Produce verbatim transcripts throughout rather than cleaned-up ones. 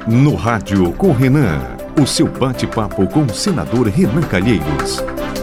No Rádio com Renan, o seu bate-papo com o senador Renan Calheiros.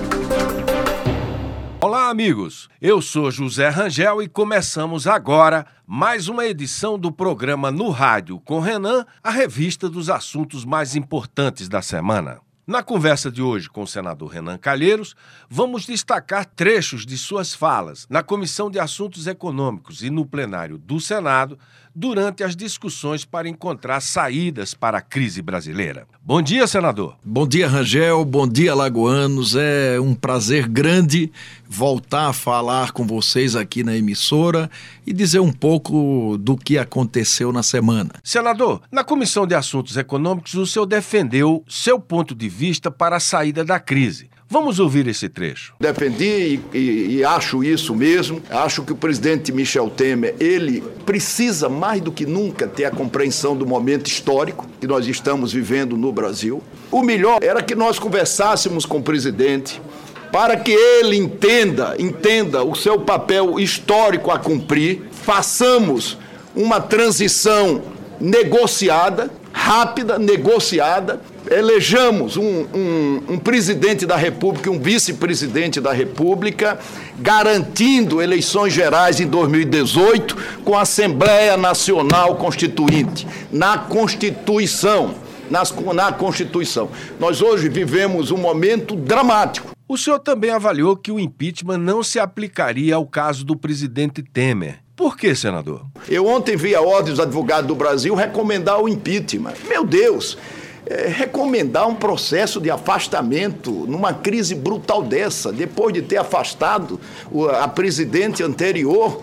Olá, amigos. Eu sou José Rangel e começamos agora mais uma edição do programa No Rádio com Renan, a revista dos assuntos mais importantes da semana. Na conversa de hoje com o senador Renan Calheiros, vamos destacar trechos de suas falas na Comissão de Assuntos Econômicos e no plenário do Senado durante as discussões para encontrar saídas para a crise brasileira. Bom dia, senador. Bom dia, Rangel. Bom dia, alagoanos. É um prazer grande voltar a falar com vocês aqui na emissora e dizer um pouco do que aconteceu na semana. Senador, na Comissão de Assuntos Econômicos, o senhor defendeu seu ponto de vista para a saída da crise. Vamos ouvir esse trecho. Defendi e, e, e acho isso mesmo. Acho que o presidente Michel Temer, ele precisa mais do que nunca ter a compreensão do momento histórico que nós estamos vivendo no Brasil. O melhor era que nós conversássemos com o presidente para que ele entenda, entenda o seu papel histórico a cumprir. Façamos uma transição negociada, rápida, negociada. Elejamos um, um, um presidente da República e um vice-presidente da República, garantindo eleições gerais em dois mil e dezoito com a Assembleia Nacional Constituinte, na Constituição, nas, na Constituição. Nós hoje vivemos um momento dramático. O senhor também avaliou que o impeachment não se aplicaria ao caso do presidente Temer. Por que, senador? Eu ontem vi a Ordem dos Advogados do Brasil recomendar o impeachment. Meu Deus! É, recomendar um processo de afastamento numa crise brutal dessa, depois de ter afastado a presidente anterior,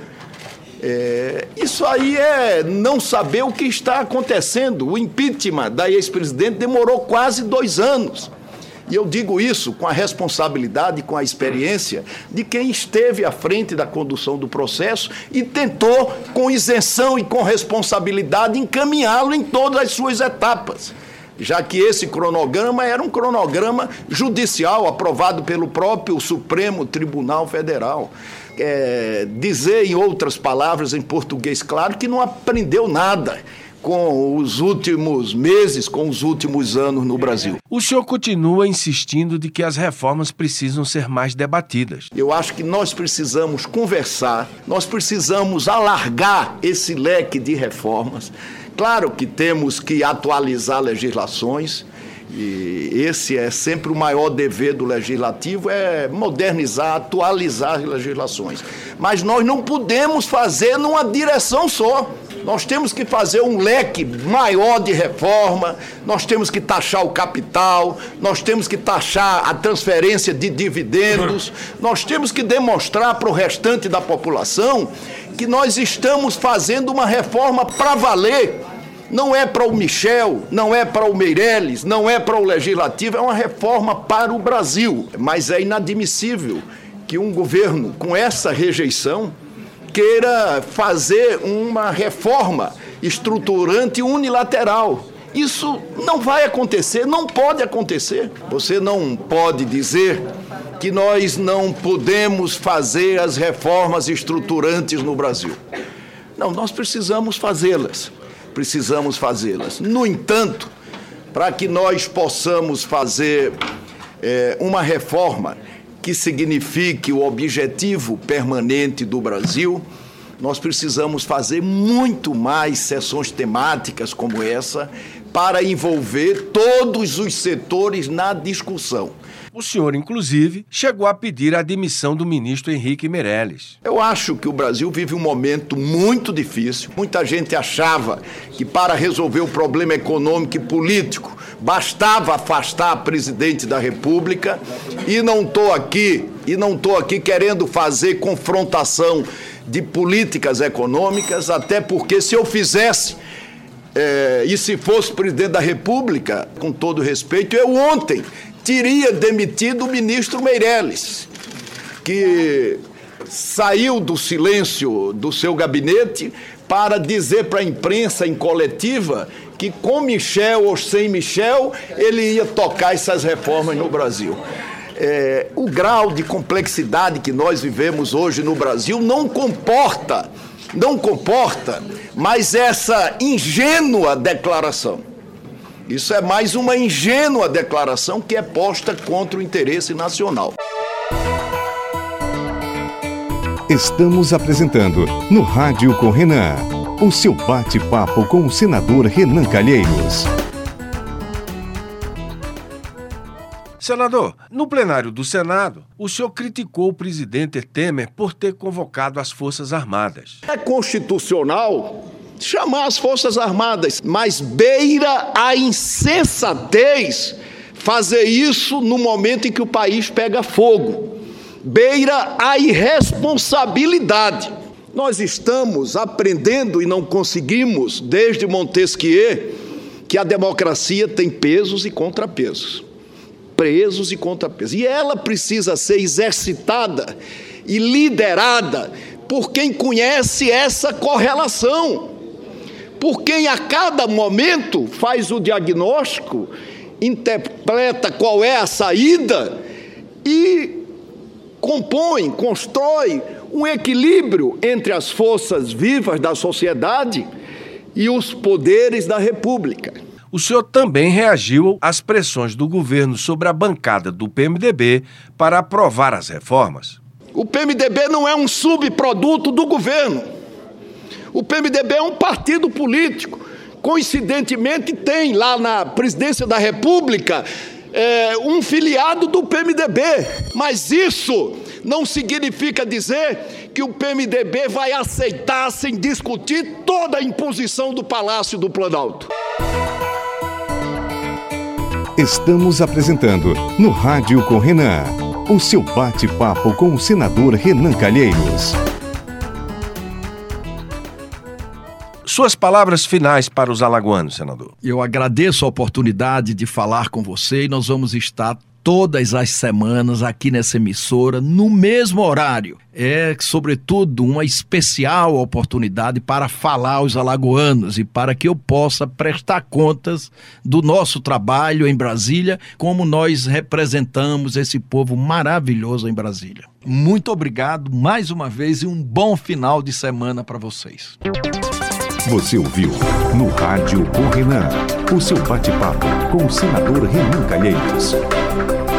é, isso aí é não saber o que está acontecendo. O impeachment da ex-presidente demorou quase dois anos. E eu digo isso com a responsabilidade, com a experiência de quem esteve à frente da condução do processo e tentou, com isenção e com responsabilidade, encaminhá-lo em todas as suas etapas, já que esse cronograma era um cronograma judicial aprovado pelo próprio Supremo Tribunal Federal. É, dizer, em outras palavras, em português claro, que não aprendeu nada com os últimos meses, com os últimos anos no Brasil. O senhor continua insistindo de que as reformas precisam ser mais debatidas. Eu acho que nós precisamos conversar, nós precisamos alargar esse leque de reformas. Claro que temos que atualizar legislações, e esse é sempre o maior dever do legislativo, é modernizar, atualizar as legislações. Mas nós não podemos fazer numa direção só. Nós temos que fazer um leque maior de reforma, nós temos que taxar o capital, nós temos que taxar a transferência de dividendos, nós temos que demonstrar para o restante da população que nós estamos fazendo uma reforma para valer. Não é para o Michel, não é para o Meirelles, não é para o Legislativo, é uma reforma para o Brasil. Mas é inadmissível que um governo com essa rejeição queira fazer uma reforma estruturante unilateral. Isso não vai acontecer, não pode acontecer. Você não pode dizer que nós não podemos fazer as reformas estruturantes no Brasil. Não, nós precisamos fazê-las. Precisamos fazê-las. No entanto, para que nós possamos fazer é, uma reforma que signifique o objetivo permanente do Brasil, nós precisamos fazer muito mais sessões temáticas como essa para envolver todos os setores na discussão. O senhor, inclusive, chegou a pedir a demissão do ministro Henrique Meirelles. Eu acho que o Brasil vive um momento muito difícil. Muita gente achava que para resolver o problema econômico e político bastava afastar a presidente da República, e não estou aqui, e não estou aqui querendo fazer confrontação de políticas econômicas, até porque se eu fizesse, é, e se fosse presidente da República, com todo respeito, eu ontem teria demitido o ministro Meirelles, que saiu do silêncio do seu gabinete para dizer para a imprensa em coletiva que com Michel ou sem Michel ele ia tocar essas reformas no Brasil. É, o grau de complexidade que nós vivemos hoje no Brasil não comporta, não comporta mais essa ingênua declaração. Isso é mais uma ingênua declaração que é posta contra o interesse nacional. Estamos apresentando no Rádio com Renan, o seu bate-papo com o senador Renan Calheiros. Senador, no plenário do Senado, o senhor criticou o presidente Temer por ter convocado as Forças Armadas. É constitucional chamar as Forças Armadas, mas beira a insensatez fazer isso no momento em que o país pega fogo. Beira a irresponsabilidade. Nós estamos aprendendo e não conseguimos, desde Montesquieu, que a democracia tem pesos e contrapesos. Presos e contrapesos. E ela precisa ser exercitada e liderada por quem conhece essa correlação, por quem a cada momento faz o diagnóstico, interpreta qual é a saída e compõe, constrói um equilíbrio entre as forças vivas da sociedade e os poderes da República. O senhor também reagiu às pressões do governo sobre a bancada do P M D B para aprovar as reformas. O P M D B não é um subproduto do governo. O P M D B é um partido político. Coincidentemente, tem lá na presidência da República é, um filiado do P M D B. Mas isso não significa dizer que o P M D B vai aceitar, sem discutir, toda a imposição do Palácio do Planalto. Estamos apresentando no Rádio com Renan, o seu bate-papo com o senador Renan Calheiros. Suas palavras finais para os alagoanos, senador. Eu agradeço a oportunidade de falar com você e nós vamos estar todas as semanas aqui nessa emissora, no mesmo horário. É, sobretudo, uma especial oportunidade para falar aos alagoanos e para que eu possa prestar contas do nosso trabalho em Brasília, como nós representamos esse povo maravilhoso em Brasília. Muito obrigado mais uma vez e um bom final de semana para vocês. Você ouviu no Rádio com Renan, o seu bate-papo com o senador Renan Calheiros.